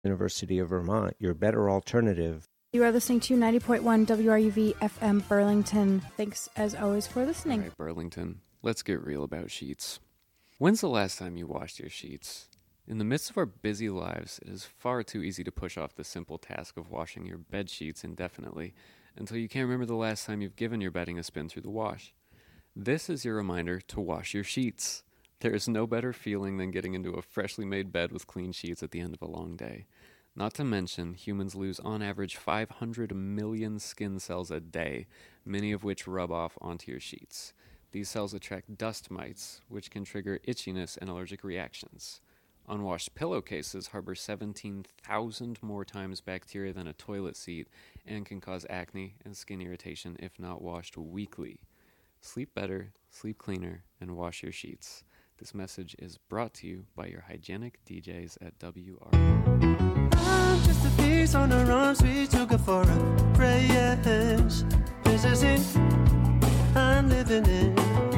University of Vermont, your better alternative. You are listening to 90.1 WRUV FM Burlington. Thanks, as always, for listening. All right, Burlington, let's get real about sheets. When's the last time you washed your sheets? In the midst of our busy lives, it is far too easy to push off the simple task of washing your bed sheets indefinitely until you can't remember the last time you've given your bedding a spin through the wash. This is your reminder to wash your sheets. There is no better feeling than getting into a freshly made bed with clean sheets at the end of a long day. Not to mention, humans lose on average 500 million skin cells a day, many of which rub off onto your sheets. These cells attract dust mites, which can trigger itchiness and allergic reactions. Unwashed pillowcases harbor 17,000 more times bacteria than a toilet seat and can cause acne and skin irritation if not washed weekly. Sleep better, sleep cleaner, and wash your sheets. This message is brought to you by your hygienic DJs at WR. I'm just a piece on the wrong sweet sugar for a praise. This is it. I'm living in.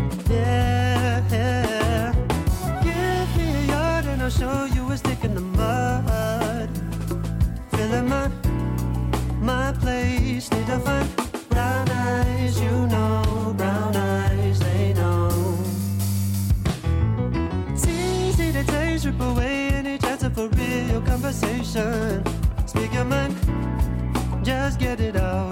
Yeah. Give me a yard and I'll show you a stick in the mud. Filling my place. Need to find brown eyes, you know. Brown eyes, they know. Strip away any chance of a real conversation. Speak your mind, just get it out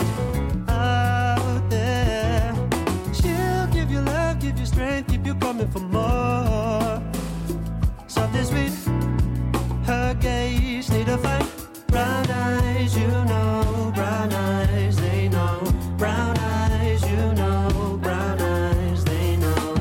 there. She'll give you love, give you strength, keep you coming for more. Soft and sweet, her gaze need to find brown eyes, you know. Brown eyes, they know. Brown eyes, you know. Brown eyes, they know.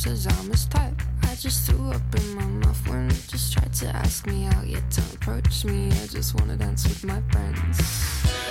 says I'm his type. I just threw up in my mouth when he just tried to ask me out. Yet don't approach me, I just wanna dance with my friends.